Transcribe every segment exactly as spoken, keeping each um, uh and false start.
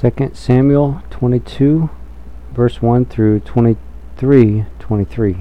Second Samuel twenty-two, verse one through twenty-three, twenty-three.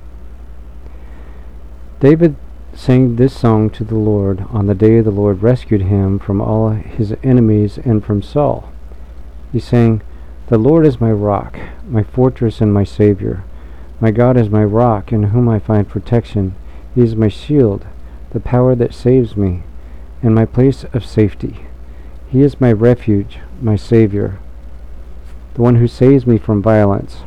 David sang this song to the Lord on the day the Lord rescued him from all his enemies and from Saul. He sang, "The Lord is my rock, my fortress and my Savior. My God is my rock, in whom I find protection. He is my shield, the power that saves me, and my place of safety. He is my refuge, my Savior, the one who saves me from violence.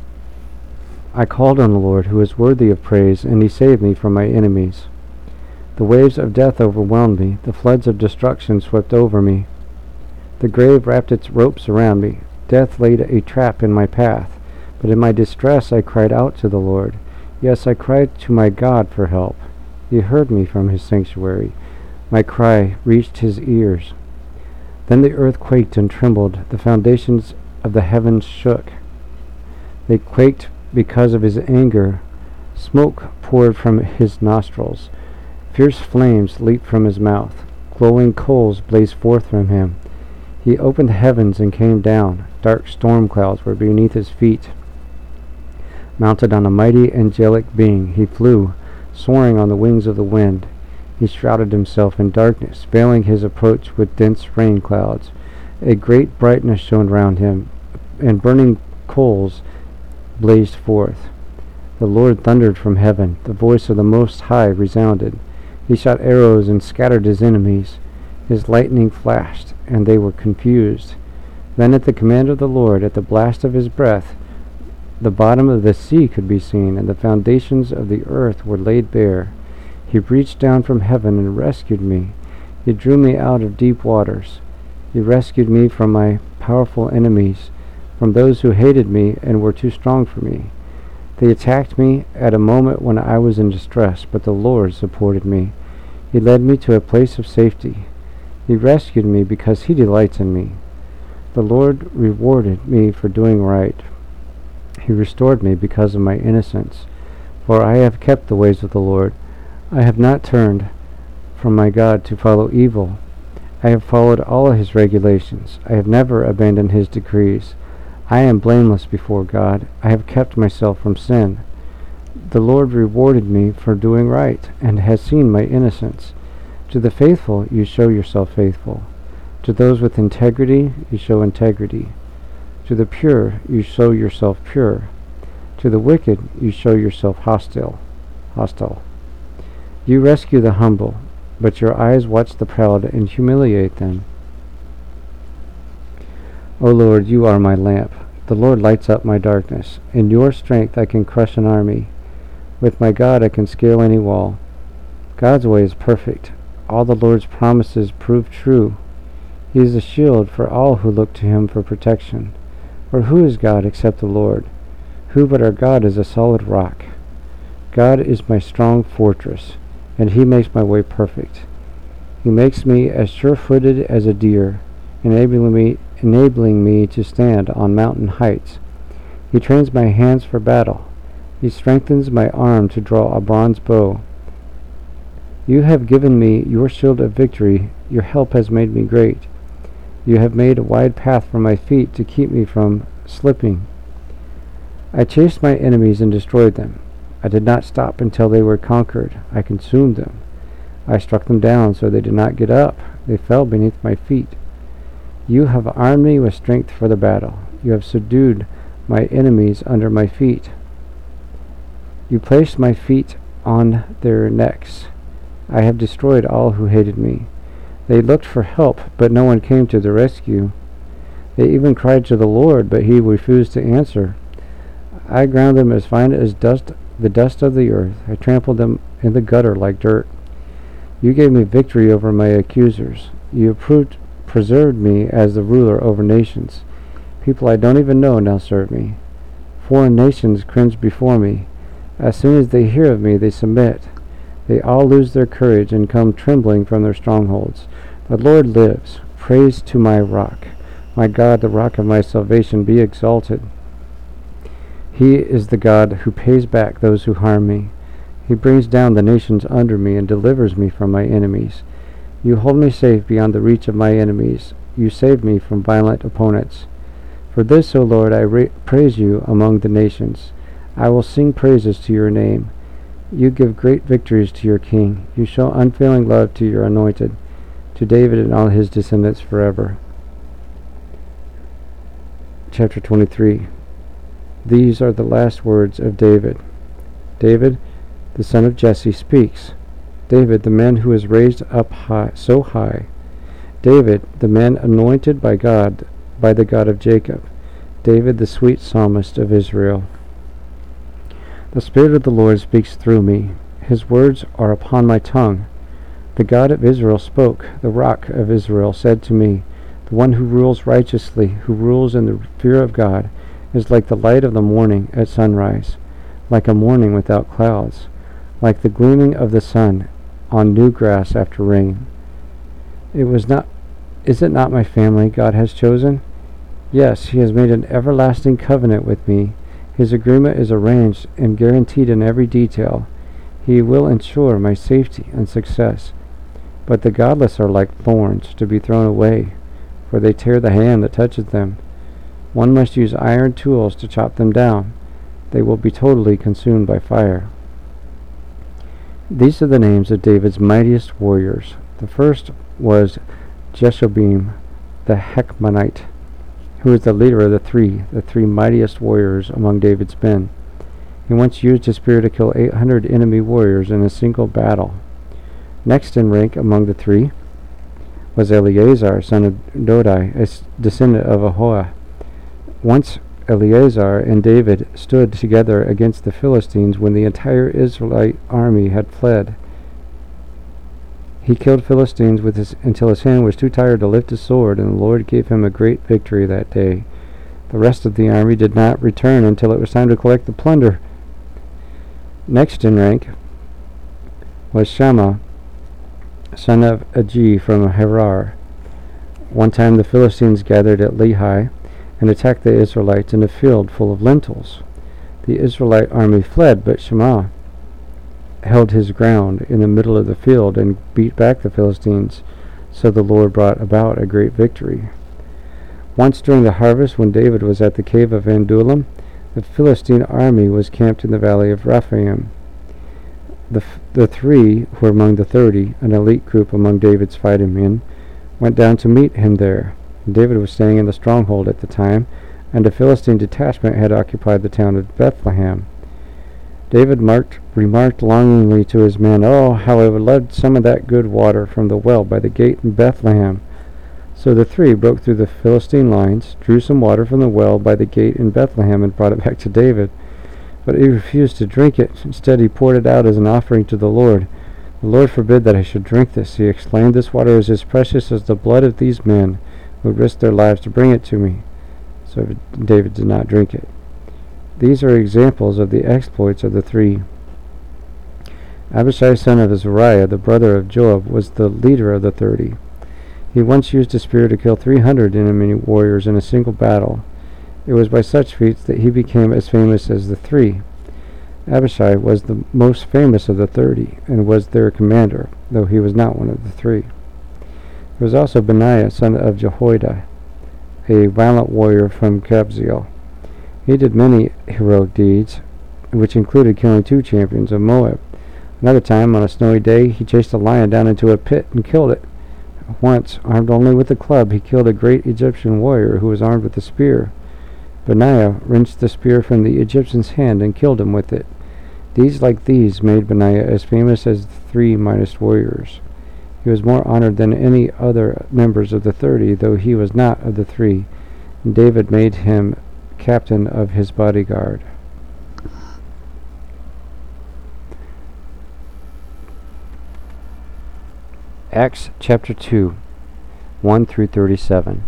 I called on the Lord, who is worthy of praise, and he saved me from my enemies. The waves of death overwhelmed me. The floods of destruction swept over me. The grave wrapped its ropes around me. Death laid a trap in my path. But in my distress I cried out to the Lord. Yes, I cried to my God for help. He heard me from his sanctuary. My cry reached his ears. Then the earth quaked and trembled. The foundations of the heavens shook. They quaked because of his anger. Smoke poured from his nostrils. Fierce flames leaped from his mouth. Glowing coals blazed forth from him. He opened the heavens and came down. Dark storm clouds were beneath his feet. Mounted on a mighty angelic being, he flew, soaring on the wings of the wind. He shrouded himself in darkness, veiling his approach with dense rain clouds. A great brightness shone round him, and burning coals blazed forth. The Lord thundered from heaven. The voice of the Most High resounded. He shot arrows and scattered his enemies. His lightning flashed, and they were confused. Then at the command of the Lord, at the blast of his breath, the bottom of the sea could be seen, and the foundations of the earth were laid bare. He reached down from heaven and rescued me. He drew me out of deep waters. He rescued me from my powerful enemies, from those who hated me and were too strong for me. They attacked me at a moment when I was in distress, but the Lord supported me. He led me to a place of safety. He rescued me because he delights in me. The Lord rewarded me for doing right. He restored me because of my innocence. For I have kept the ways of the Lord. I have not turned from my God to follow evil. I have followed all his regulations. I have never abandoned his decrees. I am blameless before God. I have kept myself from sin. The Lord rewarded me for doing right, and has seen my innocence. To the faithful you show yourself faithful. To those with integrity you show integrity. To the pure you show yourself pure. To the wicked you show yourself hostile. Hostile. You rescue the humble, but your eyes watch the proud and humiliate them. O Lord, you are my lamp. The Lord lights up my darkness. In your strength I can crush an army. With my God I can scale any wall. God's way is perfect. All the Lord's promises prove true. He is a shield for all who look to him for protection. For who is God except the Lord? Who but our God is a solid rock? God is my strong fortress, and he makes my way perfect. He makes me as sure-footed as a deer, enabling me, enabling me to stand on mountain heights. He trains my hands for battle. He strengthens my arm to draw a bronze bow. You have given me your shield of victory. Your help has made me great. You have made a wide path for my feet to keep me from slipping. I chased my enemies and destroyed them. I did not stop until they were conquered. I consumed them. I struck them down so they did not get up. They fell beneath my feet. You have armed me with strength for the battle. You have subdued my enemies under my feet. You placed my feet on their necks. I have destroyed all who hated me. They looked for help, but no one came to the rescue. They even cried to the Lord, but he refused to answer. I ground them as fine as dust, the dust of the earth. I trampled them in the gutter like dirt. You gave me victory over my accusers. You approved, preserved me as the ruler over nations. People I don't even know now serve me. Foreign nations cringe before me. As soon as they hear of me, they submit. They all lose their courage and come trembling from their strongholds. The Lord lives. Praise to my rock. My God, the rock of my salvation, be exalted. He is the God who pays back those who harm me. He brings down the nations under me and delivers me from my enemies. You hold me safe beyond the reach of my enemies. you saved me from violent opponents. For this, O Lord, I ra- praise you among the nations. I will sing praises to your name. You give great victories to your king. You show unfailing love to your anointed, to David and all his descendants forever. Chapter twenty-three. These are the last words of David. David, the son of Jesse, speaks. David, the man who is raised up high, so high. David, the man anointed by God, by the God of Jacob. David, the sweet psalmist of Israel. The Spirit of the Lord speaks through me. His words are upon my tongue. The God of Israel spoke. The Rock of Israel said to me, the one who rules righteously, who rules in the fear of God, is like the light of the morning at sunrise, like a morning without clouds, like the gleaming of the sun on new grass after rain. It was not, is it not my family God has chosen? Yes, he has made an everlasting covenant with me. His agreement is arranged and guaranteed in every detail. He will ensure my safety and success. But the godless are like thorns to be thrown away, for they tear the hand that touches them. One must use iron tools to chop them down. They will be totally consumed by fire. These are the names of David's mightiest warriors. The first was Jeshobeam the Hechmonite, who was the leader of the three, the three mightiest warriors among David's men. He once used his spear to kill eight hundred enemy warriors in a single battle. Next in rank among the three was Eleazar, son of Dodai, a descendant of Ahoah. Once Eleazar and David stood together against the Philistines when the entire Israelite army had fled. He killed Philistines with his, until his hand was too tired to lift his sword, and the Lord gave him a great victory that day. The rest of the army did not return until it was time to collect the plunder. Next in rank was Shammah, son of Agi from Harar. One time the Philistines gathered at Lehi and attacked the Israelites in a field full of lentils. The Israelite army fled, but Shammah held his ground in the middle of the field and beat back the Philistines, so the Lord brought about a great victory. Once during the harvest, when David was at the cave of Adullam, the Philistine army was camped in the valley of Rephaim. The, f- the three who were among the thirty, an elite group among David's fighting men, went down to meet him there. David was staying in the stronghold at the time, and a Philistine detachment had occupied the town of Bethlehem. David marked, remarked longingly to his men, "Oh, how I would love some of that good water from the well by the gate in Bethlehem." So the three broke through the Philistine lines, drew some water from the well by the gate in Bethlehem, and brought it back to David. But he refused to drink it. Instead, he poured it out as an offering to the Lord. "The Lord forbid that I should drink this," he exclaimed. "This water is as precious as the blood of these men who risked their lives to bring it to me." So David did not drink it. These are examples of the exploits of the three. Abishai, son of Zeruiah, the brother of Joab, was the leader of the thirty. He once used a spear to kill three hundred enemy warriors in a single battle. It was by such feats that he became as famous as the three. Abishai was the most famous of the thirty, and was their commander, though he was not one of the three. There was also Benaiah, son of Jehoiada, a violent warrior from Kabzeel. He did many heroic deeds, which included killing two champions of Moab. Another time, on a snowy day, he chased a lion down into a pit and killed it. Once, armed only with a club, he killed a great Egyptian warrior who was armed with a spear. Benaiah wrenched the spear from the Egyptian's hand and killed him with it. Deeds like these made Benaiah as famous as the three mightiest warriors. He was more honored than any other members of the thirty, though he was not of the three, and David made him captain of his bodyguard. Acts chapter two, one through thirty-seven.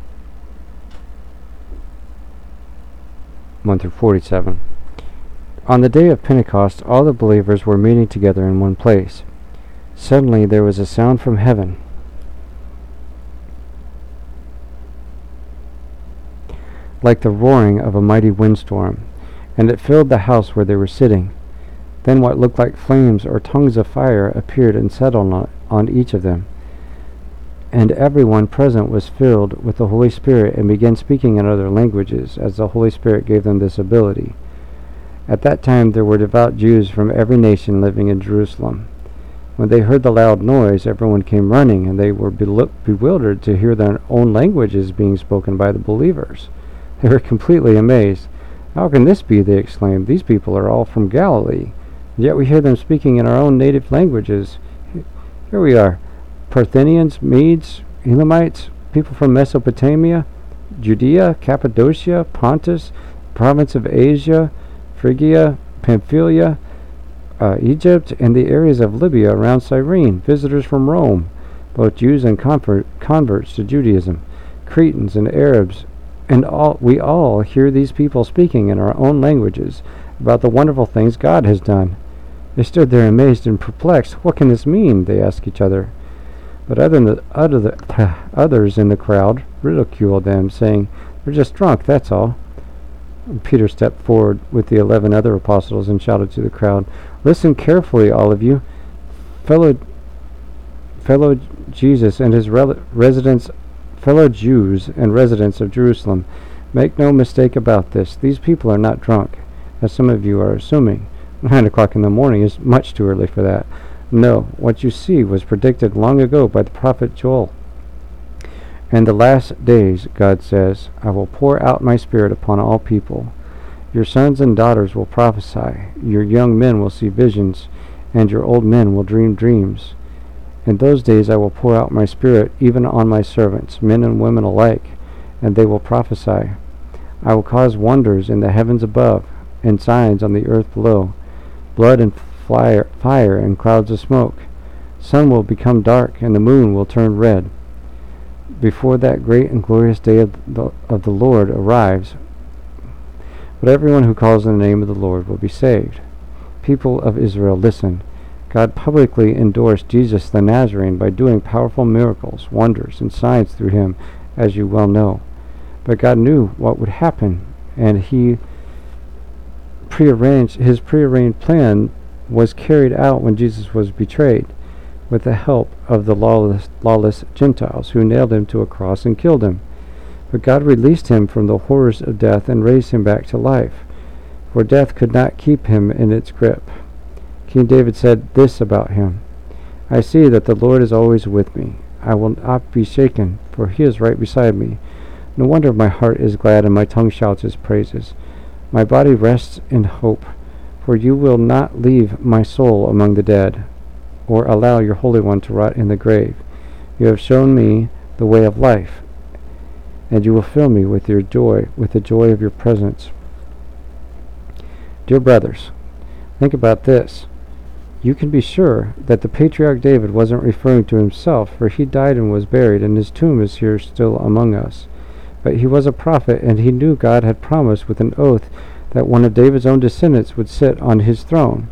one through forty-seven. On the day of Pentecost, all the believers were meeting together in one place. Suddenly there was a sound from heaven, like the roaring of a mighty windstorm, and it filled the house where they were sitting. Then what looked like flames or tongues of fire appeared and settled on, on each of them. And everyone present was filled with the Holy Spirit and began speaking in other languages, as the Holy Spirit gave them this ability. At that time there were devout Jews from every nation living in Jerusalem. When they heard the loud noise, everyone came running, and they were bewildered to hear their own languages being spoken by the believers. They were completely amazed. "How can this be?" they exclaimed. "These people are all from Galilee, and yet we hear them speaking in our own native languages. Here we are, Parthians, Medes, Elamites, people from Mesopotamia, Judea, Cappadocia, Pontus, province of Asia, Phrygia, Pamphylia, uh, Egypt, and the areas of Libya around Cyrene, visitors from Rome, both Jews and convert, converts to Judaism, Cretans and Arabs, and all we all hear these people speaking in our own languages about the wonderful things God has done." They stood there amazed and perplexed. "What can this mean?" they asked each other. But other the, other the, others in the crowd ridiculed them, saying, "They're just drunk, that's all." And Peter stepped forward with the eleven other apostles and shouted to the crowd, "Listen carefully, all of you. Fellow fellow Jesus and his rel- residents, fellow Jews and residents of Jerusalem, make no mistake about this. These people are not drunk, as some of you are assuming. Nine o'clock in the morning is much too early for that. No, what you see was predicted long ago by the prophet Joel. In the last days, God says, I will pour out my Spirit upon all people. Your sons and daughters will prophesy, your young men will see visions, and your old men will dream dreams. In those days I will pour out my Spirit even on my servants, men and women alike, and they will prophesy. I will cause wonders in the heavens above, and signs on the earth below, blood and fire, fire and clouds of smoke. Sun will become dark, and the moon will turn red, before that great and glorious day of the, of the Lord arrives. But everyone who calls on the name of the Lord will be saved. People of Israel, listen. God publicly endorsed Jesus the Nazarene by doing powerful miracles, wonders, and signs through him, as you well know. But God knew what would happen, and he prearranged his prearranged plan was carried out when Jesus was betrayed, with the help of the lawless, lawless Gentiles, who nailed him to a cross and killed him. But God released him from the horrors of death and raised him back to life, for death could not keep him in its grip. King David said this about him, I see that the Lord is always with me. I will not be shaken, for he is right beside me. No wonder my heart is glad and my tongue shouts his praises. My body rests in hope, for you will not leave my soul among the dead, or allow your Holy One to rot in the grave. You have shown me the way of life, and you will fill me with your joy, with the joy of your presence. Dear brothers, think about this. You can be sure that the patriarch David wasn't referring to himself, for he died and was buried, and his tomb is here still among us. But he was a prophet, and he knew God had promised with an oath that one of David's own descendants would sit on his throne.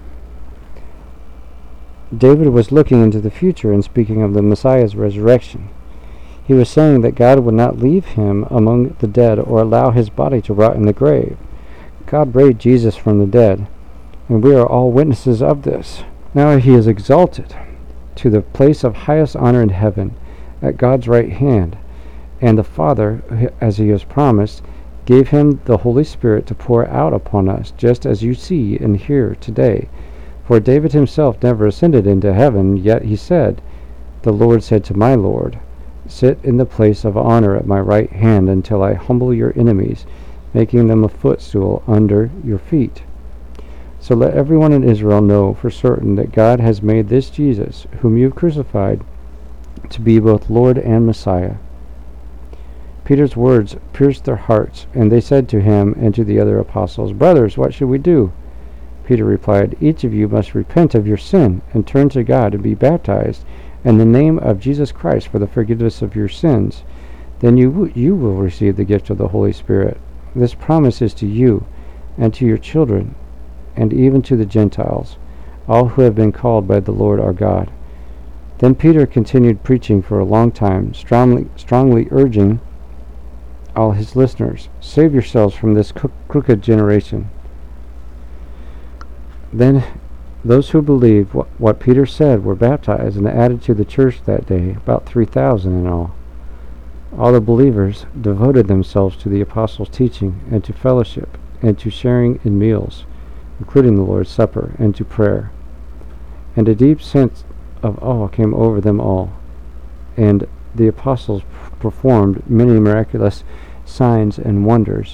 David was looking into the future and speaking of the Messiah's resurrection. He was saying that God would not leave him among the dead or allow his body to rot in the grave. God raised Jesus from the dead, and we are all witnesses of this. Now he is exalted to the place of highest honor in heaven at God's right hand, and the Father, as he has promised, gave him the Holy Spirit to pour out upon us, just as you see and hear today. For David himself never ascended into heaven, yet he said, The Lord said to my Lord, Sit in the place of honor at my right hand until I humble your enemies, making them a footstool under your feet. So let everyone in Israel know for certain that God has made this Jesus, whom you crucified, to be both Lord and Messiah. Peter's words pierced their hearts, and they said to him and to the other apostles, Brothers, what should we do? Peter replied, Each of you must repent of your sin and turn to God and be baptized in the name of Jesus Christ for the forgiveness of your sins. Then you you will receive the gift of the Holy Spirit. This promise is to you and to your children and even to the Gentiles, all who have been called by the Lord our God. Then Peter continued preaching for a long time, strongly, strongly urging all his listeners, Save yourselves from this crooked generation. Then Those who believed what, what Peter said were baptized and added to the church that day, about three thousand in all. All the believers devoted themselves to the apostles' teaching and to fellowship and to sharing in meals, including the Lord's Supper, and to prayer. And a deep sense of awe came over them all, and the apostles performed many miraculous signs and wonders.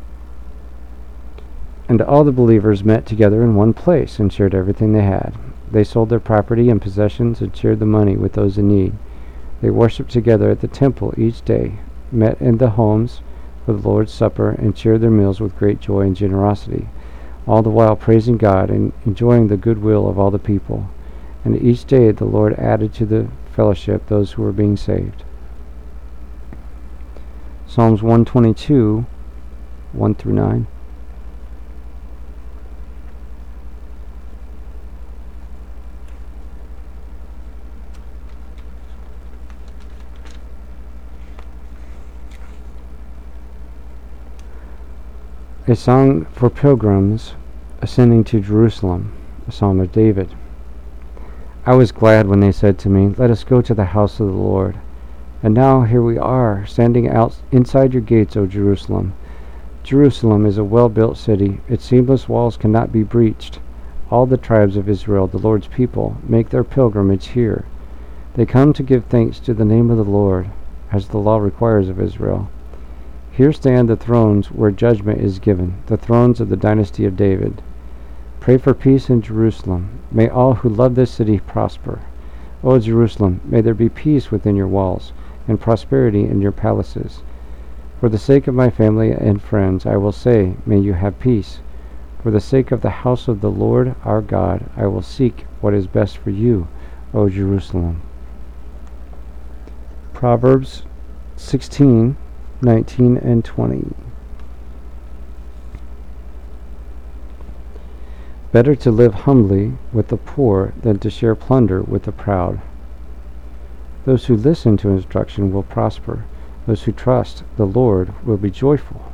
And all the believers met together in one place and shared everything they had. They sold their property and possessions and shared the money with those in need. They worshipped together at the temple each day, met in the homes for the Lord's Supper, and shared their meals with great joy and generosity, all the while praising God and enjoying the goodwill of all the people. And each day the Lord added to the fellowship those who were being saved. Psalms one twenty-two, one through nine. A song for pilgrims ascending to Jerusalem, a psalm of David. I was glad when they said to me, "Let us go to the house of the Lord." And now here we are, standing out inside your gates, O Jerusalem. Jerusalem is a well-built city. Its seamless walls cannot be breached. All the tribes of Israel, the Lord's people, make their pilgrimage here. They come to give thanks to the name of the Lord, as the law requires of Israel. Here stand the thrones where judgment is given, the thrones of the dynasty of David. Pray for peace in Jerusalem. May all who love this city prosper. O Jerusalem, may there be peace within your walls, and prosperity in your palaces. For the sake of my family and friends, I will say, may you have peace. For the sake of the house of the Lord our God, I will seek what is best for you, O Jerusalem. Proverbs sixteen, nineteen and twenty. Better to live humbly with the poor than to share plunder with the proud. Those who listen to instruction will prosper. Those who trust the Lord will be joyful.